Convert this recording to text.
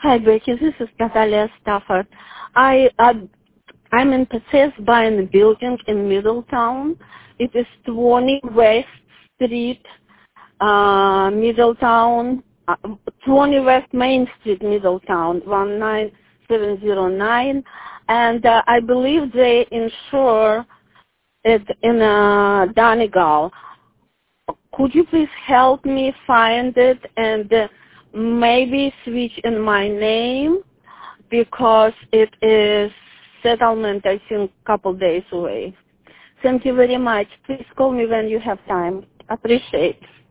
Hi, Becky. This is Natalia Stafford. I'm in process buying a building in Middletown. It is 20 West Street, Middletown, 20 West Main Street, Middletown, 19709. And I believe they insure it in Donegal. Could you please help me find it and maybe switch in my name because it is settlement, I think, a couple days away. Thank you very much. Please call me when you have time. Appreciate it.